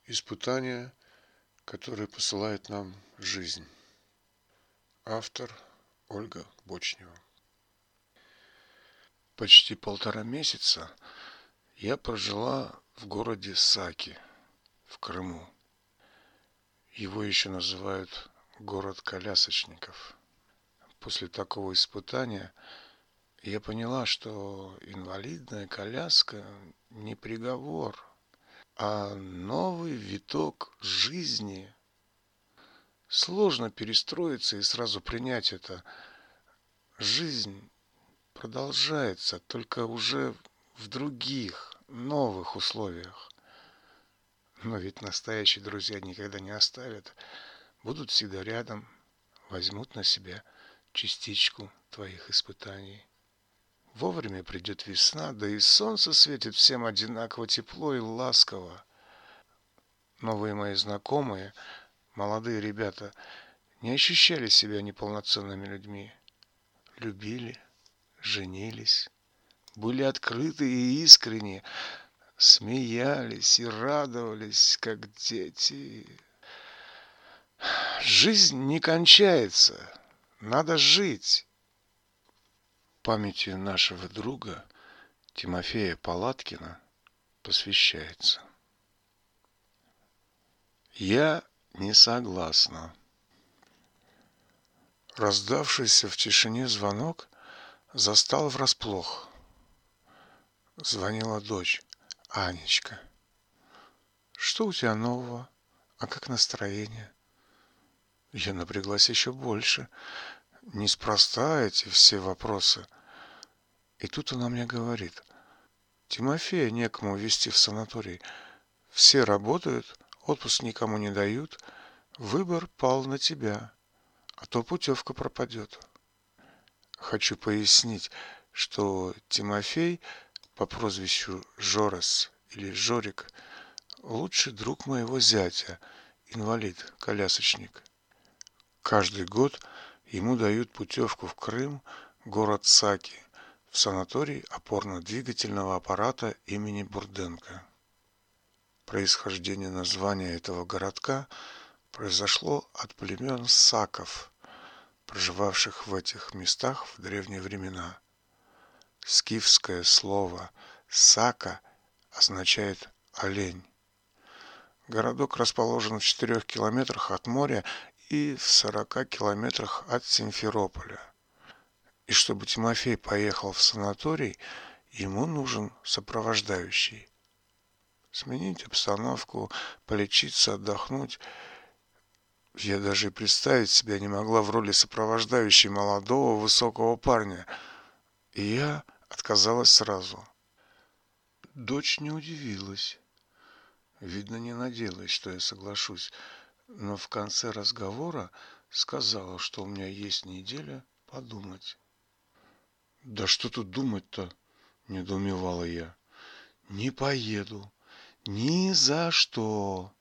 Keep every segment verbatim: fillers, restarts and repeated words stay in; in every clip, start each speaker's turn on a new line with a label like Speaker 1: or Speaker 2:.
Speaker 1: Испытания, которые посылает нам жизнь. Автор Ольга Бочнева. Почти полтора месяца я прожила в городе Саки, в Крыму. Его еще называют город колясочников. После такого испытания я поняла, что инвалидная коляска не приговор, а новый виток жизни. Сложно перестроиться и сразу принять это. Жизнь продолжается, только уже в других, новых условиях. Но ведь настоящие друзья никогда не оставят, будут всегда рядом, возьмут на себя частичку твоих испытаний. Вовремя придет весна, да и солнце светит всем одинаково тепло и ласково. Новые мои знакомые, молодые ребята, не ощущали себя неполноценными людьми. Любили, женились, были открыты и искренни, смеялись и радовались, как дети. Жизнь не кончается, надо жить. Памяти нашего друга Тимофея Палаткина посвящается. Я не согласна. Раздавшийся в тишине звонок застал врасплох. Звонила дочь, Анечка. Что у тебя нового? А как настроение? Я напряглась еще больше. Неспроста эти все вопросы. И тут она мне говорит: Тимофея некому везти в санаторий. Все работают, отпуск никому не дают. Выбор пал на тебя, а то путевка пропадет. Хочу пояснить, что Тимофей по прозвищу Жорас или Жорик лучший друг моего зятя, инвалид, колясочник. Каждый год ему дают путевку в Крым, город Саки, в санаторий опорно-двигательного аппарата имени Бурденко. Происхождение названия этого городка произошло от племен саков, проживавших в этих местах в древние времена. Скифское слово «сака» означает «олень». Городок расположен в четырех километрах от моря и в сорока километрах от Симферополя. И чтобы Тимофей поехал в санаторий, ему нужен сопровождающий. Сменить обстановку, полечиться, отдохнуть. Я даже представить себя не могла в роли сопровождающей молодого высокого парня. И я отказалась сразу. Дочь не удивилась. Видно, не надеялась, что я соглашусь. Но в конце разговора сказала, что у меня есть неделя подумать. «Да что тут думать-то?» – недоумевала я. «Не поеду. Ни за что!»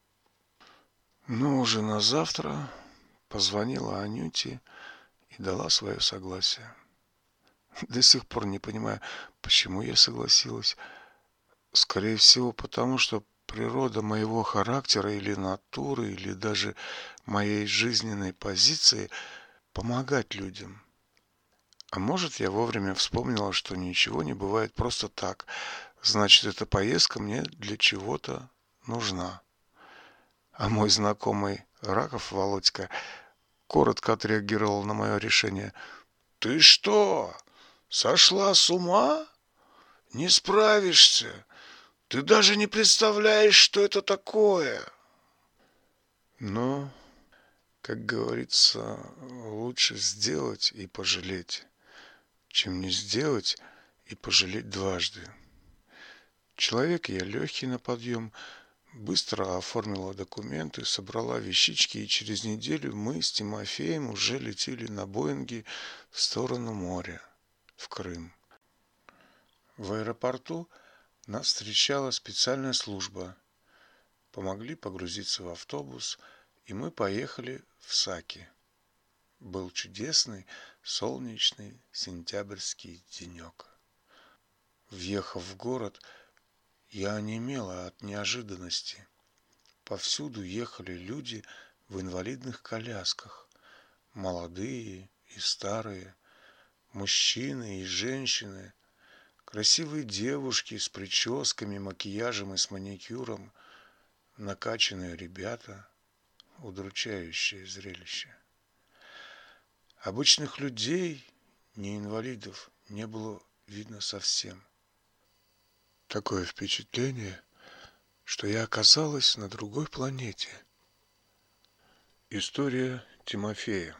Speaker 1: Но уже на завтра позвонила Анюте и дала свое согласие. До сих пор не понимаю, почему я согласилась. Скорее всего, потому что природа моего характера или натуры, или даже моей жизненной позиции помогать людям. А может, я вовремя вспомнила, что ничего не бывает просто так. Значит, эта поездка мне для чего-то нужна. А мой знакомый Раков Володька коротко отреагировал на мое решение. «Ты что, сошла с ума? Не справишься. Ты даже не представляешь, что это такое». Но, как говорится, лучше сделать и пожалеть, чем не сделать и пожалеть дважды. Человек я легкий на подъем, быстро оформила документы, собрала вещички, и через неделю мы с Тимофеем уже летели на Боинге в сторону моря, в Крым. В аэропорту нас встречала специальная служба. Помогли погрузиться в автобус, и мы поехали в Саки. Был чудесный, солнечный, сентябрьский денек. Въехав в город, я онемела от неожиданности. повсюду ехали люди в инвалидных колясках, молодые и старые, мужчины и женщины, красивые девушки с прическами, макияжем и с маникюром, накачанные ребята, удручающее зрелище. Обычных людей, не инвалидов, не было видно совсем. Такое впечатление, что я оказалась на другой планете. История Тимофея.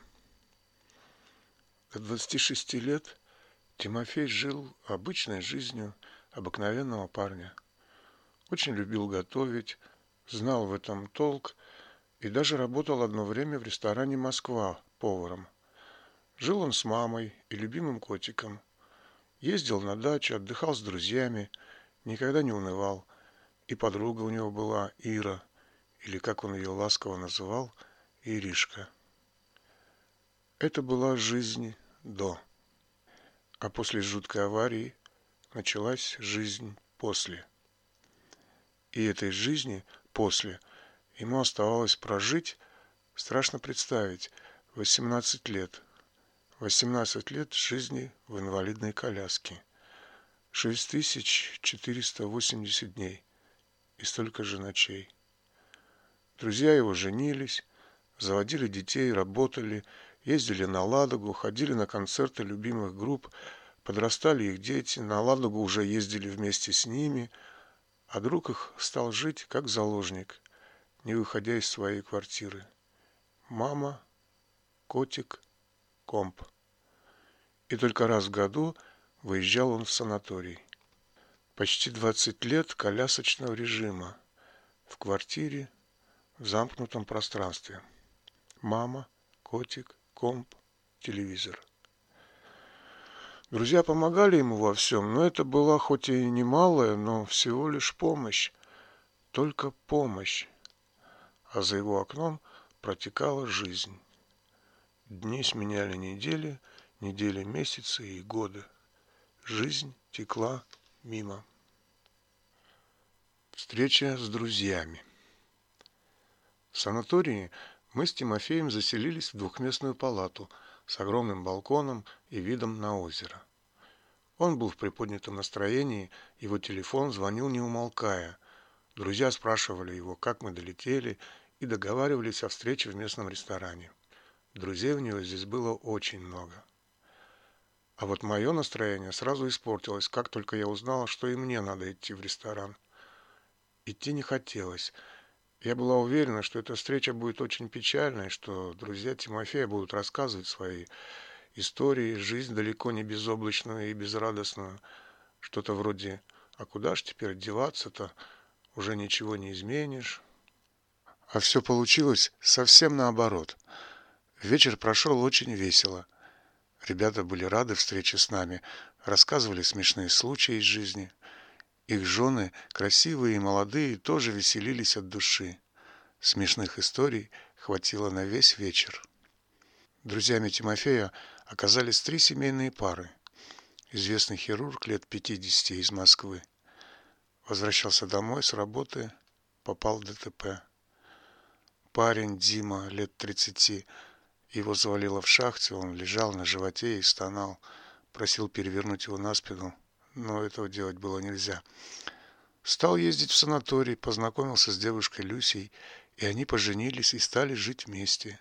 Speaker 1: До двадцати шести лет Тимофей жил обычной жизнью обыкновенного парня. Очень любил готовить, знал в этом толк и даже работал одно время в ресторане «Москва» поваром. Жил он с мамой и любимым котиком. Ездил на дачу, отдыхал с друзьями, никогда не унывал. И подруга у него была Ира, или, как он ее ласково называл, Иришка. Это была жизнь до. А после жуткой аварии началась жизнь после. И этой жизни после ему оставалось прожить, страшно представить, восемнадцать лет. восемнадцать лет жизни в инвалидной коляске. шесть тысяч четыреста восемьдесят дней и столько же ночей. Друзья его женились, заводили детей, работали, ездили на Ладогу, ходили на концерты любимых групп, подрастали их дети, на Ладогу уже ездили вместе с ними, а друг их стал жить как заложник, не выходя из своей квартиры. Мама, котик, комп. И только раз в году выезжал он в санаторий. Почти двадцать лет колясочного режима. В квартире, в замкнутом пространстве. Мама, котик, комп, телевизор. Друзья помогали ему во всем, но это была хоть и немалая, но всего лишь помощь. Только помощь. А за его окном протекала жизнь. Дни сменяли недели, недели месяцы и годы. Жизнь текла мимо. Встреча с друзьями. В санатории мы с Тимофеем заселились в двухместную палату с огромным балконом и видом на озеро. Он был в приподнятом настроении, его телефон звонил не умолкая. Друзья спрашивали его, как мы долетели, и договаривались о встрече в местном ресторане. Друзей у него здесь было очень много. А вот мое настроение сразу испортилось, как только я узнала, что и мне надо идти в ресторан. Идти не хотелось. Я была уверена, что эта встреча будет очень печальной, что друзья Тимофея будут рассказывать свои истории, жизнь далеко не безоблачную и безрадостную. Что-то вроде «А куда ж теперь деваться-то? Уже ничего не изменишь». А все получилось совсем наоборот. Вечер прошел очень весело. Ребята были рады встрече с нами, рассказывали смешные случаи из жизни. Их жены, красивые и молодые, тоже веселились от души. Смешных историй хватило на весь вечер. Друзьями Тимофея оказались три семейные пары. Известный хирург лет пятидесяти из Москвы. Возвращался домой с работы, попал в ДТП. Парень Дима, лет тридцати, его завалило в шахте, он лежал на животе и стонал, просил перевернуть его на спину, но этого делать было нельзя. Стал ездить в санаторий, познакомился с девушкой Люсей, и они поженились и стали жить вместе.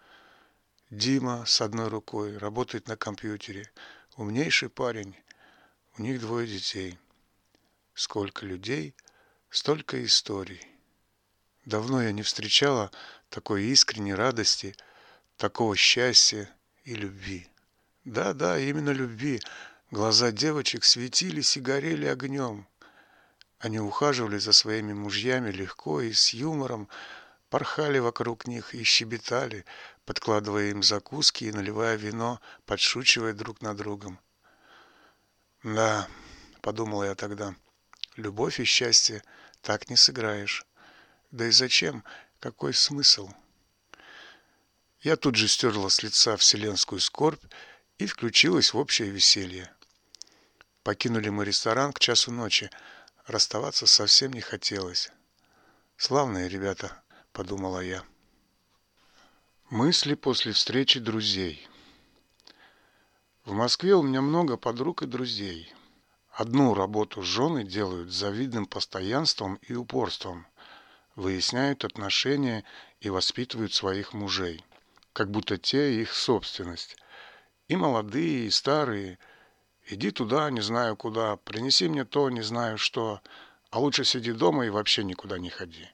Speaker 1: Дима с одной рукой работает на компьютере, умнейший парень, у них двое детей. Сколько людей, столько историй. Давно я не встречала такой искренней радости, такого счастья и любви. Да-да, именно любви. Глаза девочек светились и горели огнем. Они ухаживали за своими мужьями легко и с юмором, порхали вокруг них и щебетали, подкладывая им закуски и наливая вино, подшучивая друг над другом. Да, подумала я тогда, любовь и счастье так не сыграешь. Да и зачем? Какой смысл? Я тут же стерла с лица вселенскую скорбь и включилась в общее веселье. Покинули мы ресторан к часу ночи. Расставаться совсем не хотелось. Славные ребята, подумала я. Мысли после встречи друзей. В Москве у меня много подруг и друзей. Одну работу жены делают с завидным постоянством и упорством, выясняют отношения и воспитывают своих мужей, как будто те их собственность. И молодые, и старые. Иди туда, не знаю куда, принеси мне то, не знаю что, а лучше сиди дома и вообще никуда не ходи.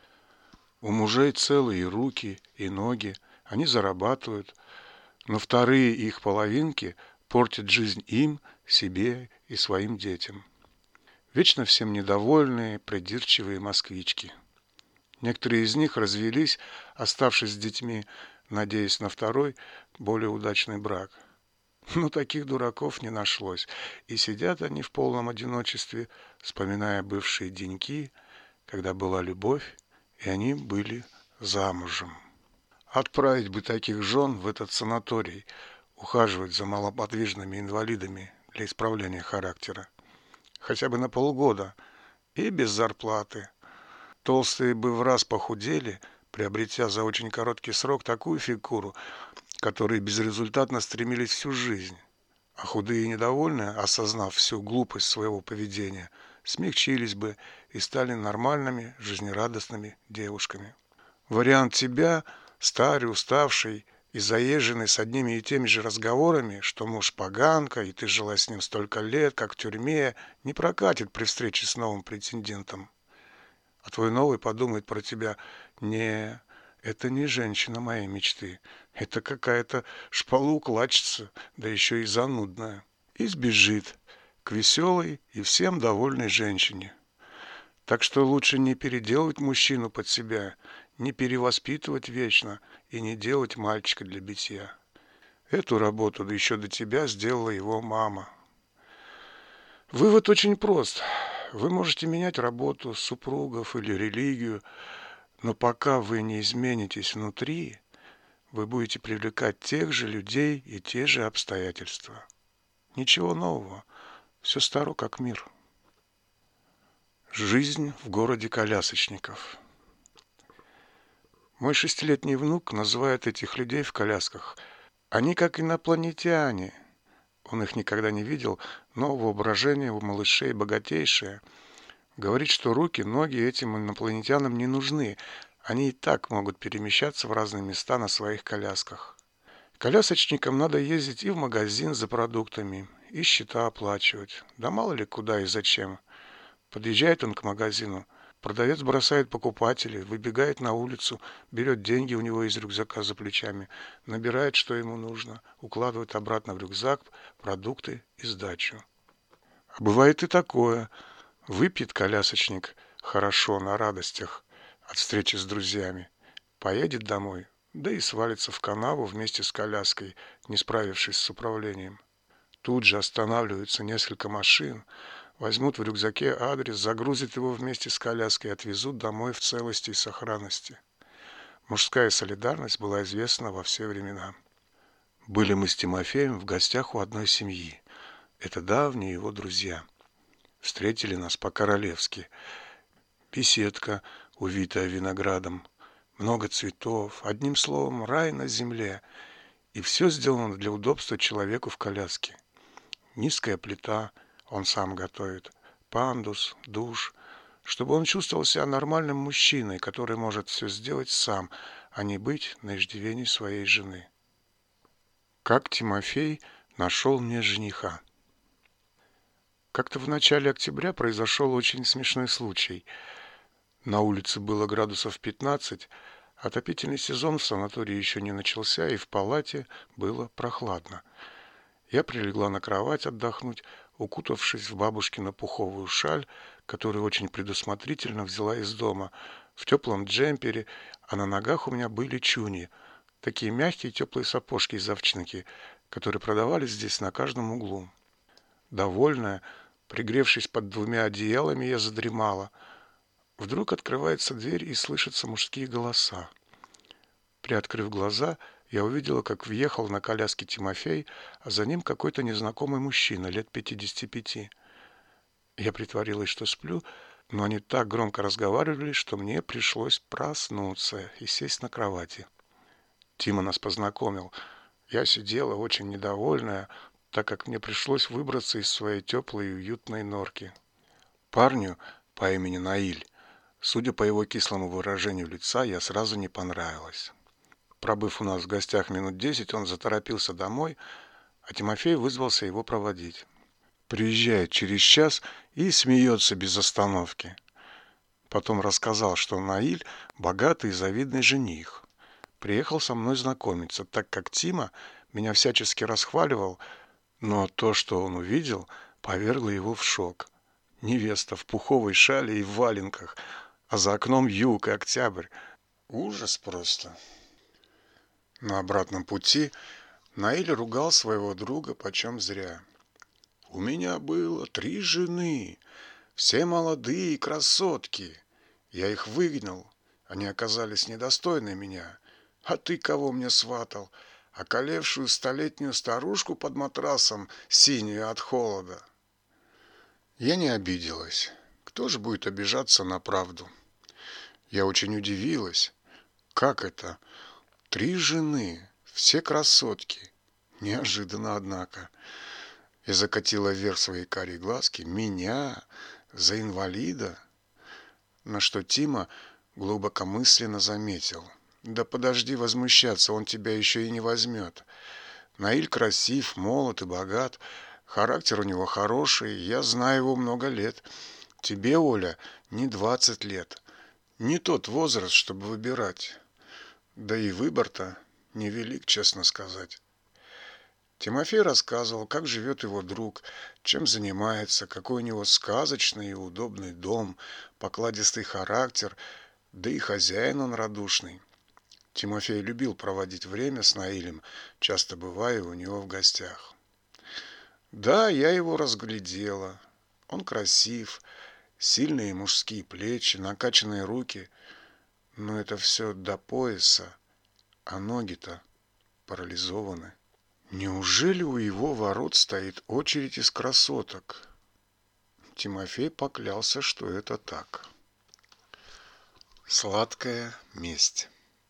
Speaker 1: У мужей целые руки и ноги, они зарабатывают, но вторые их половинки портят жизнь им, себе и своим детям. Вечно всем недовольные, придирчивые москвички. Некоторые из них развелись, оставшись с детьми, надеясь на второй, более удачный брак. Но таких дураков не нашлось, и сидят они в полном одиночестве, вспоминая бывшие деньки, когда была любовь, и они были замужем. Отправить бы таких жен в этот санаторий, ухаживать за малоподвижными инвалидами для исправления характера. Хотя бы на полгода и без зарплаты. Толстые бы в раз похудели, приобретя за очень короткий срок такую фигуру, которые безрезультатно стремились всю жизнь. А худые и недовольные, осознав всю глупость своего поведения, смягчились бы и стали нормальными, жизнерадостными девушками. Вариант тебя, старый, уставший и заезженный с одними и теми же разговорами, что муж поганка, и ты жила с ним столько лет, как в тюрьме, не прокатит при встрече с новым претендентом. А твой новый подумает про тебя: не, это не женщина моей мечты, это какая-то шпалоукладчица, да еще и занудная. И сбежит к веселой и всем довольной женщине. Так что лучше не переделывать мужчину под себя, не перевоспитывать вечно и не делать мальчика для битья. Эту работу да еще до тебя сделала его мама. Вывод очень прост. Вы можете менять работу, супругов или религию, но пока вы не изменитесь внутри, вы будете привлекать тех же людей и те же обстоятельства. Ничего нового, все старо как мир. Жизнь в городе колясочников. Мой шестилетний внук называет этих людей в колясках. Они как инопланетяне. Он их никогда не видел, но воображение у малышей богатейшее. Говорит, что руки, ноги этим инопланетянам не нужны. Они и так могут перемещаться в разные места на своих колясках. Колясочникам надо ездить и в магазин за продуктами, и счета оплачивать. Да мало ли куда и зачем. Подъезжает он к магазину. Продавец бросает покупателей, выбегает на улицу, берет деньги у него из рюкзака за плечами, набирает, что ему нужно, укладывает обратно в рюкзак продукты и сдачу. А бывает и такое. Выпьет колясочник хорошо на радостях от встречи с друзьями, поедет домой, да и свалится в канаву вместе с коляской, не справившись с управлением. Тут же останавливаются несколько машин, возьмут в рюкзаке адрес, загрузят его вместе с коляской и отвезут домой в целости и сохранности. Мужская солидарность была известна во все времена. Были мы с Тимофеем в гостях у одной семьи. Это давние его друзья. Встретили нас по-королевски. Беседка, увитая виноградом, много цветов, одним словом, рай на земле. И все сделано для удобства человеку в коляске. Низкая плита, он сам готовит, пандус, душ, чтобы он чувствовал себя нормальным мужчиной, который может все сделать сам, а не быть на иждивении своей жены. Как Тимофей нашел мне жениха. Как-то в начале октября произошел очень смешной случай. На улице было градусов пятнадцать, отопительный сезон в санатории еще не начался, и в палате было прохладно. Я прилегла на кровать отдохнуть, укутавшись в бабушкину пуховую шаль, которую очень предусмотрительно взяла из дома, в теплом джемпере, а на ногах у меня были чуни, такие мягкие теплые сапожки из овчинки, которые продавались здесь на каждом углу. Довольная, пригревшись под двумя одеялами, я задремала. Вдруг открывается дверь и слышатся мужские голоса. Приоткрыв глаза, я увидела, как въехал на коляске Тимофей, а за ним какой-то незнакомый мужчина лет пятидесяти пяти. Я притворилась, что сплю, но они так громко разговаривали, что мне пришлось проснуться и сесть на кровати. Тима нас познакомил. Я сидела очень недовольная, так как мне пришлось выбраться из своей теплой и уютной норки. Парню по имени Наиль, судя по его кислому выражению лица, я сразу не понравилась. Пробыв у нас в гостях минут десять, он заторопился домой, а Тимофей вызвался его проводить. Приезжает через час и смеется без остановки. Потом рассказал, что Наиль богатый и завидный жених. Приехал со мной знакомиться, так как Тима меня всячески расхваливал, но то, что он увидел, повергло его в шок. Невеста в пуховой шале и в валенках, а за окном юг и октябрь. Ужас просто. На обратном пути Наиль ругал своего друга почем зря. «У меня было три жены, все молодые красотки. Я их выгнал, они оказались недостойны меня. А ты кого мне сватал? Околевшую столетнюю старушку под матрасом, синюю от холода». Я не обиделась. Кто же будет обижаться на правду? Я очень удивилась. Как это? Три жены, все красотки. Неожиданно, однако. И закатила вверх свои карие глазки. Меня? За инвалида? На что Тима глубокомысленно заметил. Да подожди возмущаться, он тебя еще и не возьмет. Наиль красив, молод и богат. Характер у него хороший, я знаю его много лет. Тебе, Оля, не двадцать лет. Не тот возраст, чтобы выбирать. Да и выбор-то невелик, честно сказать. Тимофей рассказывал, как живет его друг, чем занимается, какой у него сказочный и удобный дом, покладистый характер, да и хозяин он радушный. Тимофей любил проводить время с Наилем, часто бывая у него в гостях. Да, я его разглядела. Он красив, сильные мужские плечи, накачанные руки. Но это все до пояса, а ноги-то парализованы. Неужели у его ворот стоит очередь из красоток? Тимофей поклялся, что это так. Сладкая месть.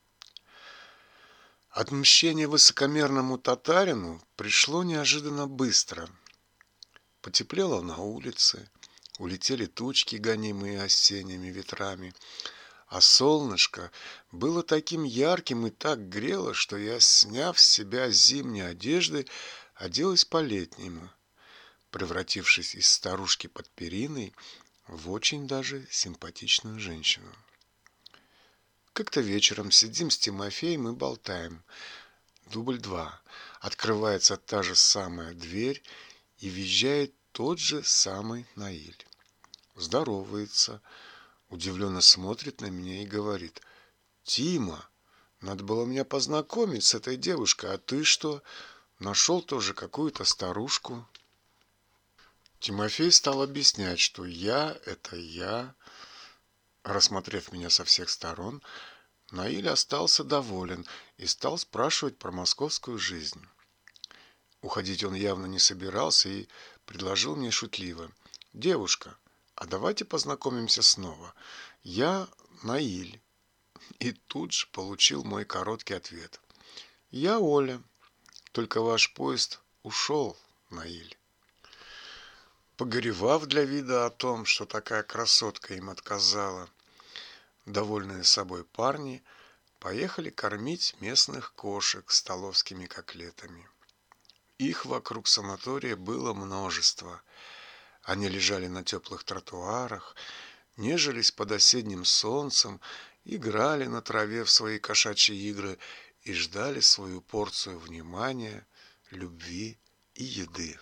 Speaker 1: Отмщение высокомерному татарину пришло неожиданно быстро. Потеплело на улице, улетели тучки, гонимые осенними ветрами, а солнышко было таким ярким и так грело, что я, сняв с себя зимние одежды, оделась по-летнему, превратившись из старушки под периной в очень даже симпатичную женщину. Как-то вечером сидим с Тимофеем и болтаем. Дубль два. Открывается та же самая дверь и въезжает тот же самый Наиль. Здоровается, удивленно смотрит на меня и говорит: «Тима, надо было меня познакомить с этой девушкой, а ты что, нашел тоже какую-то старушку?» Тимофей стал объяснять, что я — это я. Рассмотрев меня со всех сторон, Наиль остался доволен и стал спрашивать про московскую жизнь. Уходить он явно не собирался и предложил мне шутливо: «Девушка, а давайте познакомимся снова. Я Наиль». И тут же получил мой короткий ответ: «Я Оля, только ваш поезд ушел, Наиль». Погоревав для вида о том, что такая красотка им отказала, довольные собой парни поехали кормить местных кошек столовскими котлетами. Их вокруг санатория было множество. Они лежали на теплых тротуарах, нежились под осенним солнцем, играли на траве в свои кошачьи игры и ждали свою порцию внимания, любви и еды.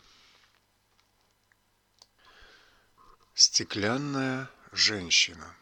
Speaker 1: Стеклянная женщина.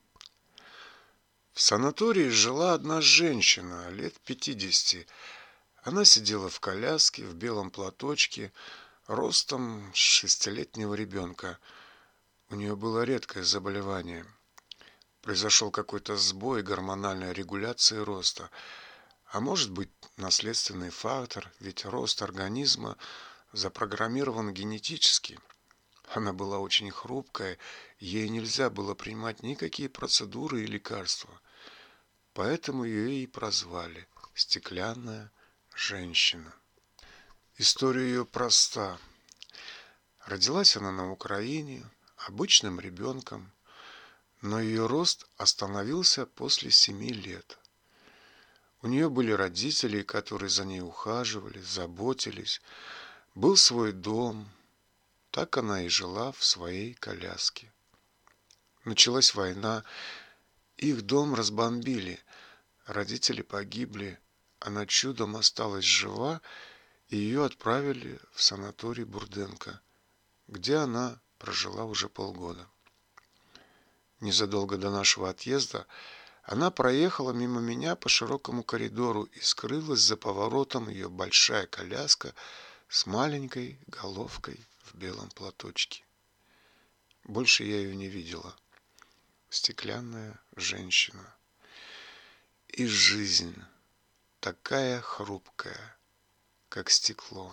Speaker 1: В санатории жила одна женщина лет пятидесяти. Она сидела в коляске, в белом платочке, ростом шестилетнего ребенка. У нее было редкое заболевание. Произошел какой-то сбой гормональной регуляции роста. А может быть, наследственный фактор, ведь рост организма запрограммирован генетически. Она была очень хрупкая, ей нельзя было принимать никакие процедуры и лекарства. Поэтому ее и прозвали «Стеклянная женщина». История ее проста. Родилась она на Украине обычным ребенком, но ее рост остановился после семи лет. У нее были родители, которые за ней ухаживали, заботились, был свой дом. Так она и жила в своей коляске. Началась война, их дом разбомбили, родители погибли, она чудом осталась жива, и ее отправили в санаторий Бурденко, где она прожила уже полгода. Незадолго до нашего отъезда она проехала мимо меня по широкому коридору и скрылась за поворотом ее большая коляска с маленькой головкой в белом платочке. Больше я ее не видела. Стеклянная женщина. И жизнь такая хрупкая, как стекло.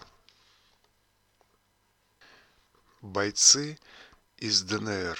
Speaker 1: Бойцы из ДНР.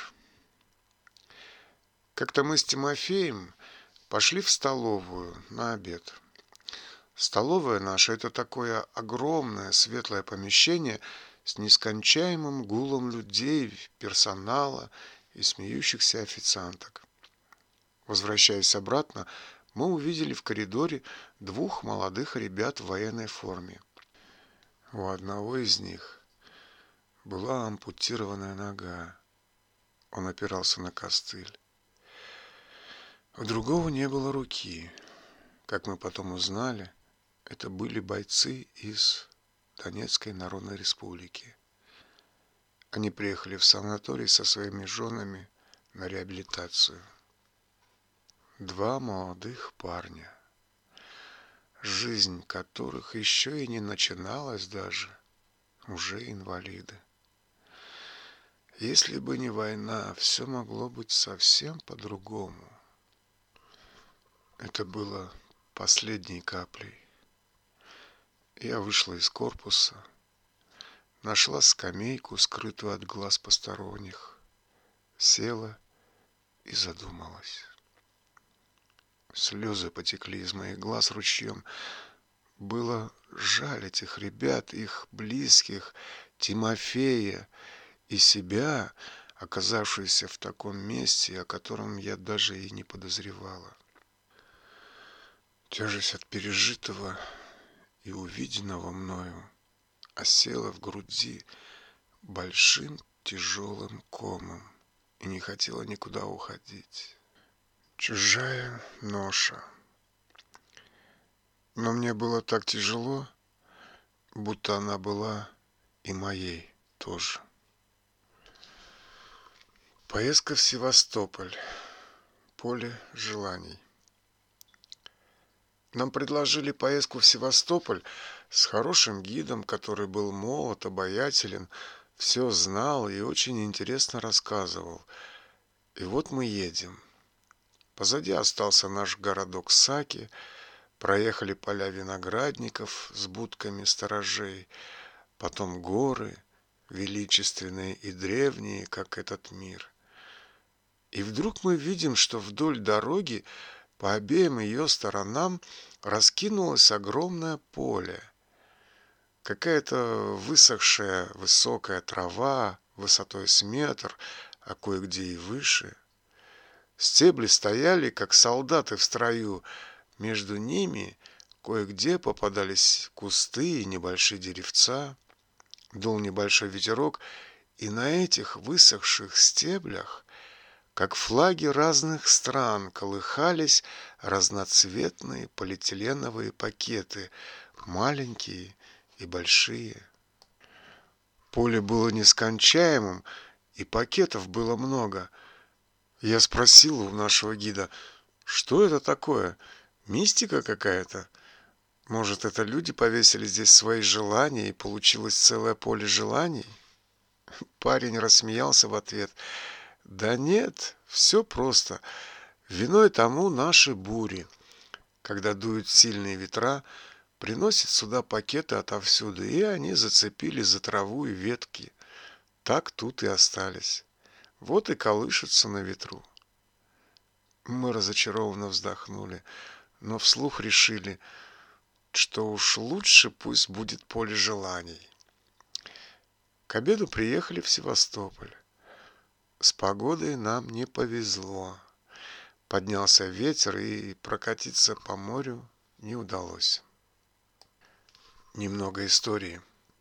Speaker 1: Как-то мы с Тимофеем пошли в столовую на обед. Столовая наша — это такое огромное светлое помещение с нескончаемым гулом людей, персонала и смеющихся официанток. Возвращаясь обратно, мы увидели в коридоре двух молодых ребят в военной форме. У одного из них была ампутированная нога. Он опирался на костыль. У другого не было руки. Как мы потом узнали, это были бойцы из Донецкой Народной Республики. Они приехали в санаторий со своими женами на реабилитацию. Два молодых парня, жизнь которых еще и не начиналась даже, уже инвалиды. Если бы не война, все могло быть совсем по-другому. Это было последней каплей. Я вышла из корпуса, нашла скамейку, скрытую от глаз посторонних, села и задумалась. Слезы потекли из моих глаз ручьем. Было жаль этих ребят, их близких, Тимофея и себя, оказавшуюся в таком месте, о котором я даже и не подозревала. Тяжесть от пережитого и увиденного мною осела в груди большим тяжелым комом и не хотела никуда уходить. Чужая ноша. Но мне было так тяжело, будто она была и моей тоже. Поездка в Севастополь. Поле желаний. Нам предложили поездку в Севастополь с хорошим гидом, который был молод, обаятелен, все знал и очень интересно рассказывал. И вот мы едем. Позади остался наш городок Саки, проехали поля виноградников с будками сторожей, потом горы, величественные и древние, как этот мир. И вдруг мы видим, что вдоль дороги по обеим ее сторонам раскинулось огромное поле. Какая-то высохшая высокая трава высотой с метр, а кое-где и выше. Стебли стояли, как солдаты в строю. Между ними кое-где попадались кусты и небольшие деревца. Дул небольшой ветерок, и на этих высохших стеблях, как флаги разных стран, колыхались разноцветные полиэтиленовые пакеты, маленькие и большие. Поле было нескончаемым, и пакетов было много. Я спросил у нашего гида, что это такое? Мистика какая-то? Может, это люди повесили здесь свои желания, и получилось целое поле желаний? Парень рассмеялся в ответ. Да нет, все просто. Виной тому наши бури. Когда дуют сильные ветра, приносят сюда пакеты отовсюду, и они зацепили за траву и ветки. так тут и остались. Вот и колышутся на ветру. Мы разочарованно вздохнули, но вслух решили, что уж лучше пусть будет поле желаний. К обеду приехали в Севастополь. С погодой нам не повезло. Поднялся ветер, и прокатиться по морю не удалось. Немного истории.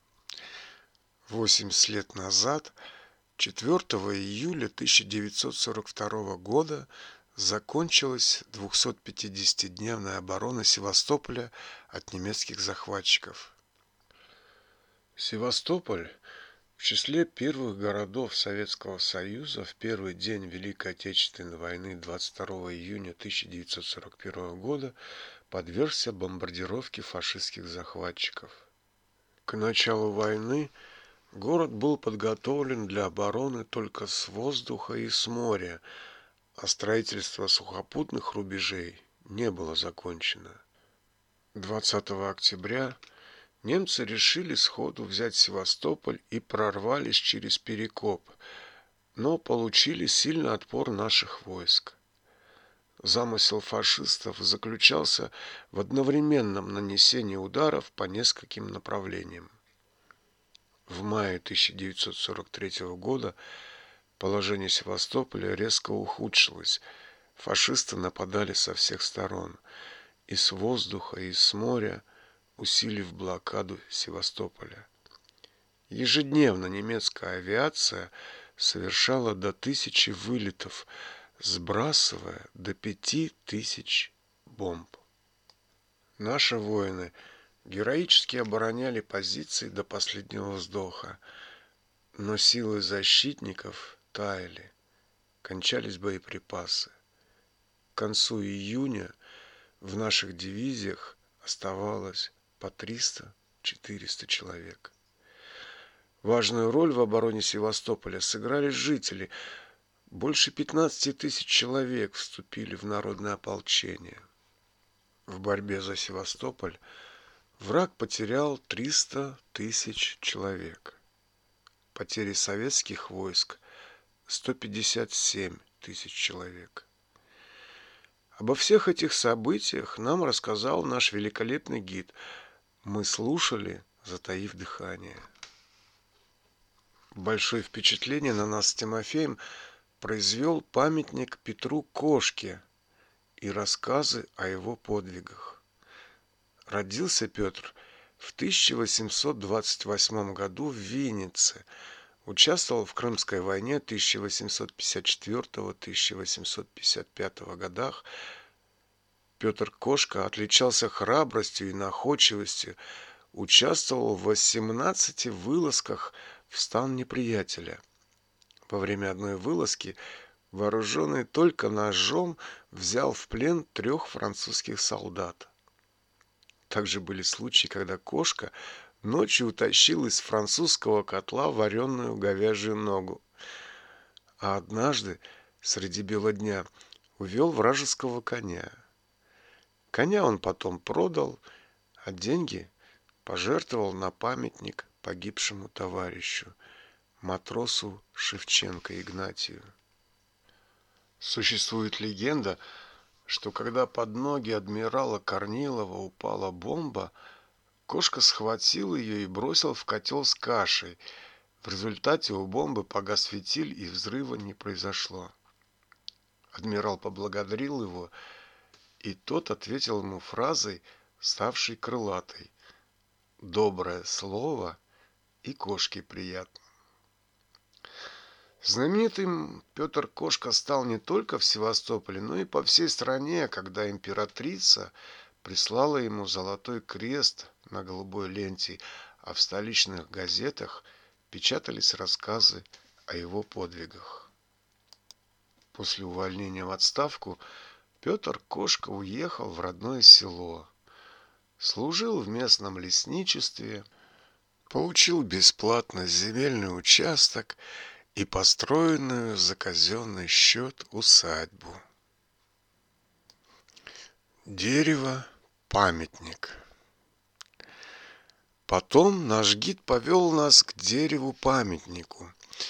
Speaker 1: восемьдесят лет назад, четвёртого июля тысяча девятьсот сорок второго года, закончилась двухсотпятидесятидневная оборона Севастополя от немецких захватчиков. Севастополь в числе первых городов Советского Союза в первый день Великой Отечественной войны двадцать второго июня тысяча девятьсот сорок первого года подвергся бомбардировке фашистских захватчиков. К началу войны город был подготовлен для обороны только с воздуха и с моря, а строительство сухопутных рубежей не было закончено. двадцатого октября немцы решили сходу взять Севастополь и прорвались через Перекоп, но получили сильный отпор наших войск. Замысел фашистов заключался в одновременном нанесении ударов по нескольким направлениям. В мае тысяча девятьсот сорок третьего года положение Севастополя резко ухудшилось. Фашисты нападали со всех сторон, и с воздуха, и с моря, усилив блокаду Севастополя. Ежедневно немецкая авиация совершала до тысячи вылетов, сбрасывая до пяти тысяч бомб. Наши воины героически обороняли позиции до последнего вздоха, но силы защитников таяли, кончались боеприпасы. К концу июня в наших дивизиях оставалось по триста-четыреста человек. Важную роль в обороне Севастополя сыграли жители. Больше пятнадцати тысяч человек вступили в народное ополчение. В борьбе за Севастополь враг потерял триста тысяч человек. Потери советских войск – сто пятьдесят семь тысяч человек. Обо всех этих событиях нам рассказал наш великолепный гид. Мы слушали, затаив дыхание. Большое впечатление на нас с Тимофеем произвел памятник Петру Кошке и рассказы о его подвигах. Родился Петр в тысяча восемьсот двадцать восьмом году в Виннице, участвовал в Крымской войне тысяча восемьсот пятьдесят четвёртого — тысяча восемьсот пятьдесят пятого годах. Петр Кошка отличался храбростью и находчивостью, участвовал в восемнадцати вылазках в стан неприятеля. Во время одной вылазки, вооруженный только ножом, взял в плен трех французских солдат. Также были случаи, когда Кошка ночью утащил из французского котла вареную говяжью ногу, а однажды среди бела дня увел вражеского коня. Коня он потом продал, а деньги пожертвовал на памятник погибшему товарищу, матросу Шевченко Игнатию. Существует легенда, что когда под ноги адмирала Корнилова упала бомба, Кошка схватил ее и бросил в котел с кашей. В результате у бомбы погас фитиль, и взрыва не произошло. Адмирал поблагодарил его, и тот ответил ему фразой, ставшей крылатой: «Доброе слово и кошке приятно». Знаменитым Петр Кошка стал не только в Севастополе, но и по всей стране, когда императрица прислала ему золотой крест на голубой ленте, а в столичных газетах печатались рассказы о его подвигах. После увольнения в отставку Петр Кошка уехал в родное село, служил в местном лесничестве, получил бесплатно земельный участок и построенную за казенный счет усадьбу. Дерево-памятник. Потом наш гид повел нас к дереву-памятнику.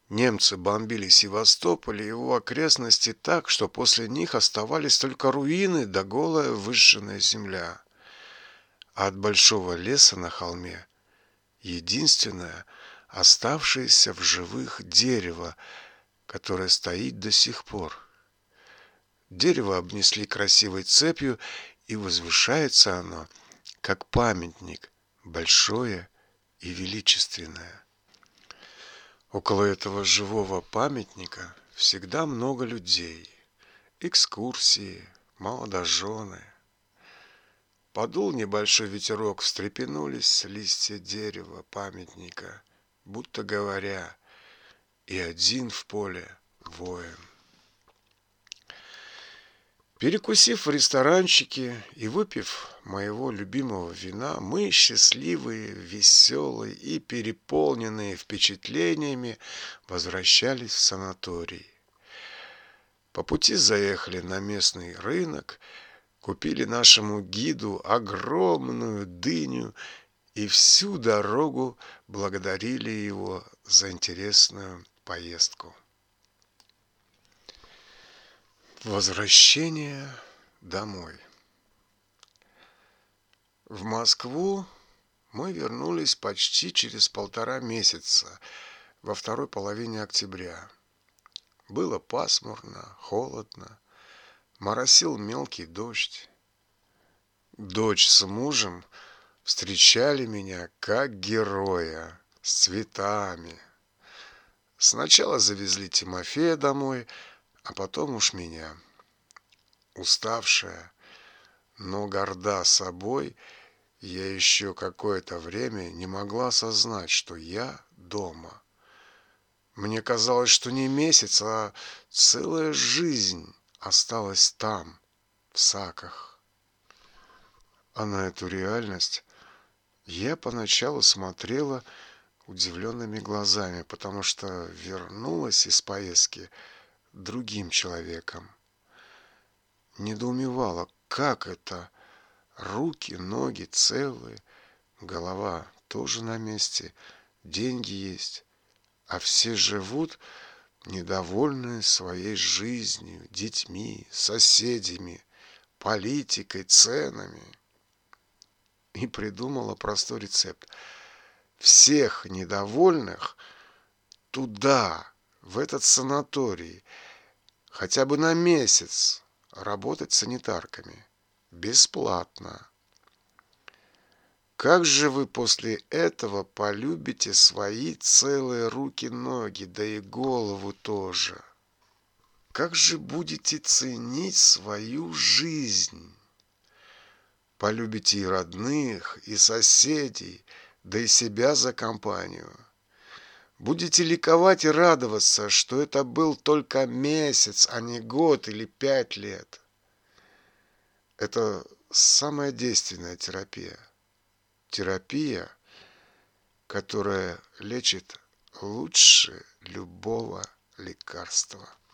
Speaker 1: Немцы бомбили Севастополь и его окрестности так, что после них оставались только руины да голая выжженная земля. А от большого леса на холме единственное оставшееся в живых дерево, которое стоит до сих пор. Дерево обнесли красивой цепью, и возвышается оно, как памятник, большое и величественное. Около этого живого памятника всегда много людей, экскурсии, молодожены. Подул небольшой ветерок, встрепенулись листья дерева памятника, будто говоря, и один в поле воин. Перекусив в ресторанчике и выпив моего любимого вина, мы, счастливые, веселые и переполненные впечатлениями, возвращались в санаторий. По пути заехали на местный рынок, купили нашему гиду огромную дыню и всю дорогу благодарили его за интересную поездку. Возвращение домой. В Москву мы вернулись почти через полтора месяца, во второй половине октября. Было пасмурно, холодно, моросил мелкий дождь. Дочь с мужем встречали меня как героя, с цветами. Сначала завезли Тимофея домой, а потом уж меня. Уставшая, но горда собой, я еще какое-то время не могла осознать, что я дома. Мне казалось, что не месяц, а целая жизнь осталась там, в Саках. А на эту реальность я поначалу смотрела удивленными глазами, потому что вернулась из поездки другим человеком. Недоумевала, как это? Руки, ноги целые, голова тоже на месте, деньги есть, а все живут недовольные своей жизнью, детьми, соседями, политикой, ценами. И придумала простой рецепт. Всех недовольных туда, в этот санаторий, хотя бы на месяц работать санитарками. Бесплатно. Как же вы после этого полюбите свои целые руки-ноги, да и голову тоже? Как же будете ценить свою жизнь? Полюбите и родных, и соседей, да и себя за компанию. Будете ликовать и радоваться, что это был только месяц, а не год или пять лет. Это самая действенная терапия. Терапия, которая лечит лучше любого лекарства.